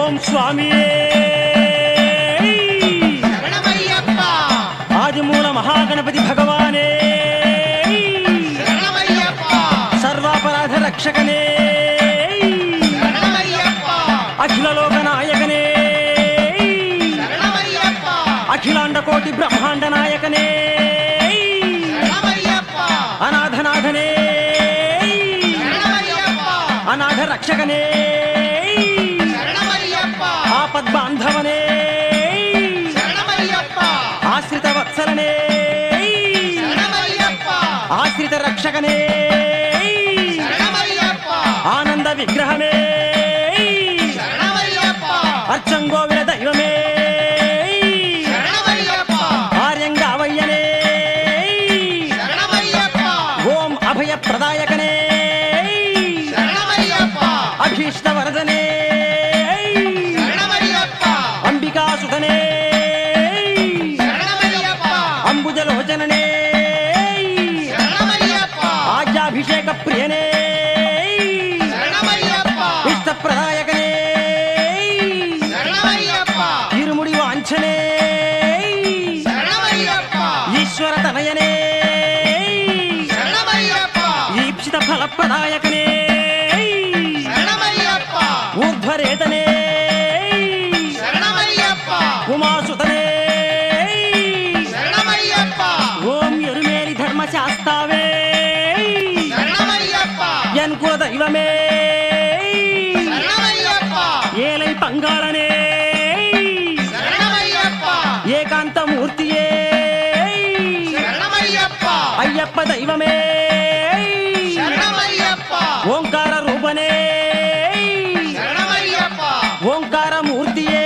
ఓం స్వామియే శరణమయ్యప్ప ఆదిమూల మహాగణపతి భగవానే శరణమయ్యప్ప సర్వాపరాధ రక్షకనే శరణమయ్యప్ప అఖిల లోక నాయకనే శరణమయ్యప్ప అఖిలాండ కోటి బ్రహ్మాండ నాయకనే శరణమయ్యప్ప అనాథనాథనే శరణమయ్యప్ప అనాథ రక్షకనే శరణమయ్యప్ప ఆపద్బాంధవనే శరణమయ్యప్ప ఆశ్రిత వత్సలనే శరణమయ్యప్ప ఆశ్రిత రక్షకనే శరణమయ్యప్ప ఆనంద విగ్రహమే శరణమయ్యప్ప అర్చంగోవిల దైవమే శరణమయ్యప్ప ఆర్యంగావయ్యనే శరణమయ్యప్ప ఓం అభయ ప్రదాయకనే శరణమయ్యప్ప అభీష్ట వరదనే శరణమయ్యప్ప అంబికాసుతనే శరణమయ్యప్ప అంబుజలోచననే శరణమయ్యప్ప ఆజ్యాభిషేక ప్రియనే శరణమయ్యప్ప ఇష్టప్రదాయకనే శరణమయ్యప్ప ఇరుముడి వాంఛనే శరణమయ్యప్ప ఈశ్వర తనయనే శరణమయ్యప్ప ఈప్సిత ఫలప్రదాయకనే శరణమయ్యప్ప ఊర్ధ్వరేతనే శరణమయ్యప్ప ఉమాసుతనే శరణమయ్యప్ప ఓం ఎరుమేరి ధర్మశాస్తావే శరణమయ్యప్ప ఎన్కుల దైవమే శరణమయ్యప్ప ఏలై పంగాళనే శరణమయ్యప్ప ఏకాంతమూర్తియే శరణమయ్యప్ప అయ్యప్ప దైవమే శరణమయ్యప్ప ఓంకార రూపనే శరణమయ్యప్ప ఓంకారమూర్తియే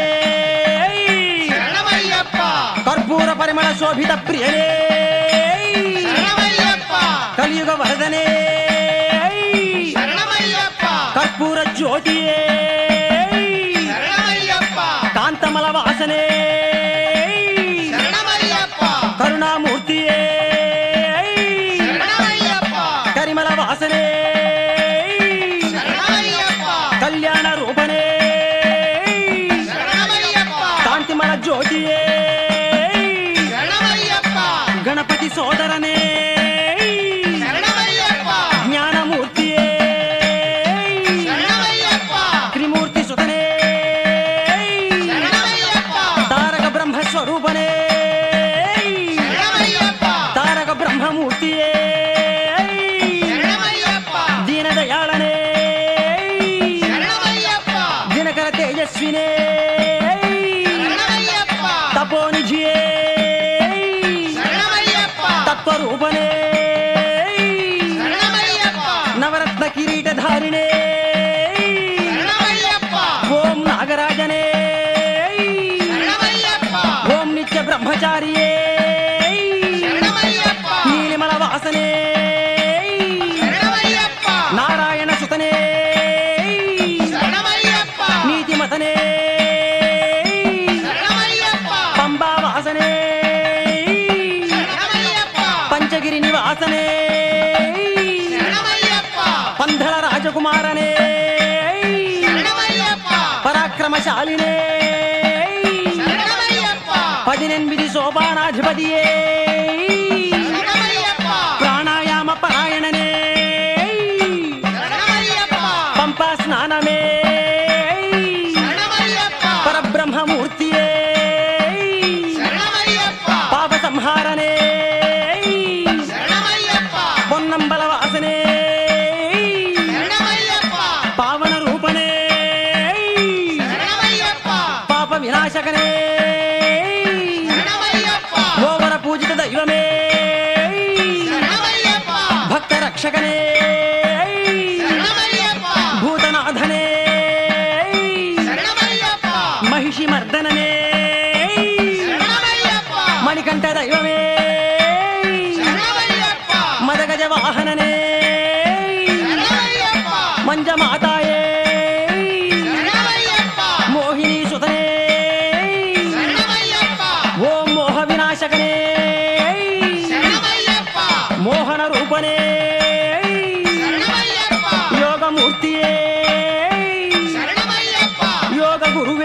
శరణమయ్యప్ప కర్పూర పరిమళ శోభిత ప్రియనే శరణమయ్యప్ప కలియుగ వరదనే శరణమయ్యప్ప కర్పూర జ్యోతియే శరణమయ్యప్ప కాంతమల వాసనే శరణమయ్యప్ప కరుణామూర్తియే శరణమయ్యప్ప కరిమల వాసనే శరణమయ్యప్ప కళ్యాణ రూపనే శరణమయ్యప్ప కాంతిమల జ్యోతియే శరణమయ్యప్ప గణపతి సోదరనే శరణమయ్యప్ప జ్ఞానమూర్తియే శరణమయ్యప్ప త్రిమూర్తి సుతనే శరణమయ్యప్ప తారక బ్రహ్మస్వరూపనే శరణమయ్యప్ప తారక బ్రహ్మమూర్తియే శరణమయ్యప్ప దీనదయాళనే శరణమయ్యప్ప దినకర తేజస్వినే శరణమయ్యప్ప తపోనిధియే శరణమయ్యప్ప తత్వరూపనే శరణమయ్యప్ప నవరత్న కిరీటధారిణే శరణమయ్యప్ప ఓం నాగరాజనే శరణమయ్యప్ప ఓం నిత్య బ్రహ్మచారియే శరణమయ్యప్ప నీలిమల వాసనే శరణమయ్యప్ప నారాయణ సుతనే శరణమయ్యప్ప నీతిమతనే శరణమయ్యప్ప పంబా వాసనే శరణమయ్యప్ప పంచగిరి నివాసనే శరణమయ్యప్ప పంధల రాజకుమారనే శరణమయ్యప్ప పరాక్రమశాలినే శరణమయ్యప్ప 18 శోభానాధిపతియే శరణమయ్యప్ప ప్రాణాయామ పరాయణనే శరణమయ్యప్ప పంపా స్నానమే శరణమయ్యప్ప పరబ్రహ్మమూర్తియే శరణమయ్యప్ప పాప సంహారనే శరణమయ్యప్ప పొన్నంబల వాసనే శరణమయ్యప్ప పావన రూపనే శరణమయ్యప్ప పాప వినాశకనే శరణమయ్యప్ప ఓవర పూజిత దైవమే శరణమయ్యప్ప భక్త రక్షకనే శరణమయ్యప్ప భూతనాథనే శరణమయ్యప్ప మహిషి మర్దననే శరణమయ్యప్ప మణికంఠ దైవమే శరణమయ్యప్ప మదగజ వాహననే శరణమయ్యప్ప మంజమాతాయే శరణమయ్యప్ప మోహిని సుతనే శరణమయ్యప్ప ఓం మోహ వినాశకనే శరణమయ్యప్ప మోహన రూపనే శరణమయ్యప్ప యోగమూర్తియే శరణమయ్యప్ప యోగ గురు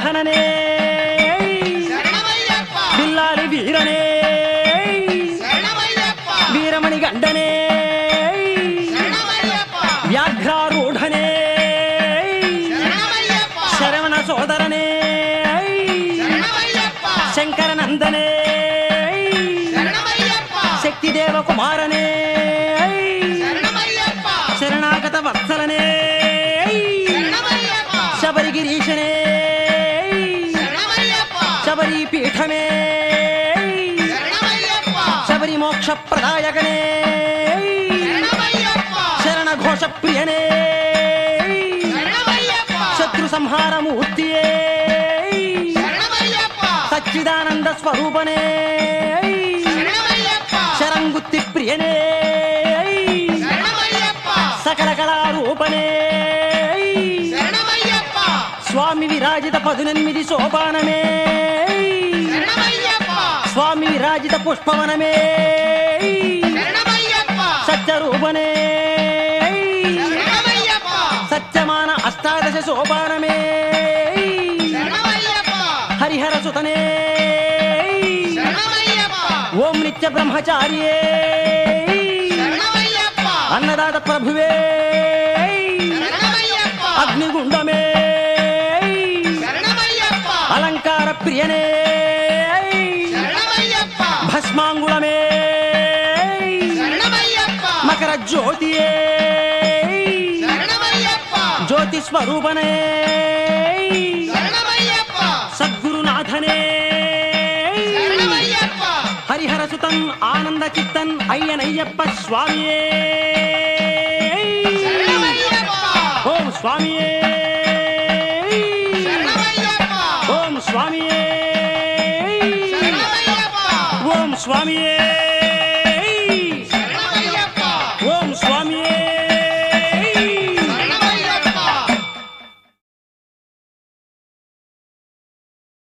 వాహననే శరణమయ్యప్ప బిల్లాలి వీరనే శరణమయ్యప్ప వీరమణి గండనే శరణమయ్యప్ప వ్యాఘ్రారూఢనే శరణమయ్యప్ప శరవణ సోదరనే శరణమయ్యప్ప శంకరనందనే శరణమయ్యప్ప శక్తిదేవ కుమారనే శరణమయ్యప్ప శరణాగత వత్సలనే శరణమయ్యప్ప శబరిగిరీశనే శరణమయ్యప్ప శబరి పీఠమే శరణమయ్యప్ప శబరి మోక్ష ప్రదాయకనే శరణమయ్యప్ప శరణ ఘోష ప్రియనే శరణమయ్యప్ప శత్రు సంహార మూర్తియే శరణమయ్యప్ప సచ్చిదానంద స్వరూపనే శరణమయ్యప్ప శరంగుత్తి ప్రియనే శరణమయ్యప్ప సకల కళారూపనే శరణమయ్యప్ప స్వామి విరాజిత 18 సోపానమే శరణమయ్యప్ప స్వామి విరాజిత పుష్పవనమే శరణమయ్యప్ప సత్యరూపనే శరణమయ్యప్ప సత్యమాన 18 సోపానమే శరణమయ్యప్ప హరిహర సుతనే శరణమయ్యప్ప ఓం నిత్య బ్రహ్మచారియే శరణమయ్యప్ప అన్నదాత ప్రభువే శరణమయ్యప్ప అగ్నిగుండమే శరణమయ్యప్ప అలంకార ప్రియనే శరణమయ్యప్ప భస్మాంగుళమే శరణమయ్యప్ప మకర జ్యోతియే శరణమయ్యప్ప జ్యోతి స్వరూపనే శరణమయ్యప్ప సద్గురునాథనే శరణమయ్యప్ప హరిహర సుతం ఆనంద చిత్తన్ అయ్యనయ్యప్ప స్వామియే శరణమయ్యప్ప ఓం స్వామియే శరణమయ్యప్ప ఓం స్వామియే శరణమయ్యప్ప ఓం స్వామియే